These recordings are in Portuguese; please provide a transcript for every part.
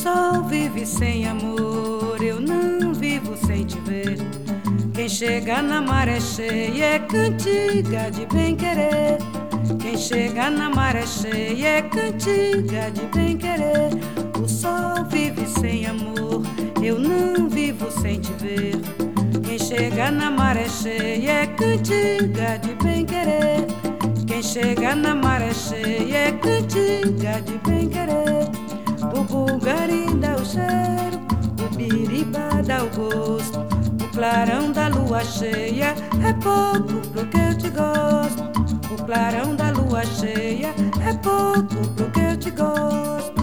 sol vive sem amor, eu não vivo sem te ver. Quem chega na maré cheia é cantiga de bem-querer. Quem chega na maré cheia é cantiga de bem-querer. O sol vive sem amor, eu não vivo sem te ver. Quem chega na maré cheia é cantiga de bem-querer. Quem chega na maré cheia é cantiga de bem-querer. O bulgari dá o cheiro, o biriba dá o gosto. O clarão da lua cheia é pouco pro que eu te gosto. O clarão da lua cheia é pouco pro que eu te gosto.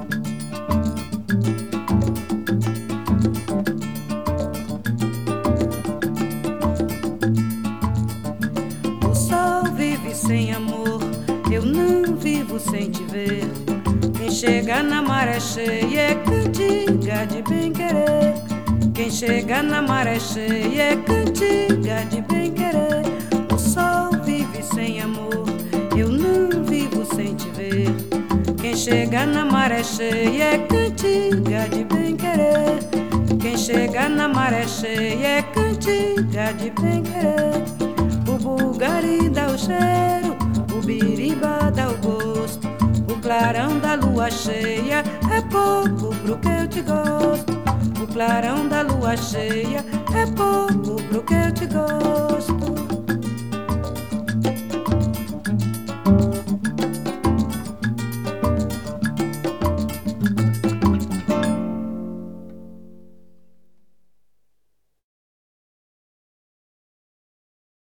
O sol vive sem amor, eu não vivo sem te ver. Quem chega na maré cheia é cantiga de bem-querer. Quem chega na maré cheia é cantiga de bem-querer. O sol vive sem amor, eu não vivo sem te ver. Quem chega na maré cheia é cantiga de bem-querer. Quem chega na maré cheia é cantiga de bem-querer. O bulgari dá o cheiro, o biriba dá o gosto. O clarão da lua cheia é pouco pro que eu te gosto. O clarão da lua cheia é pouco pro que eu te gosto.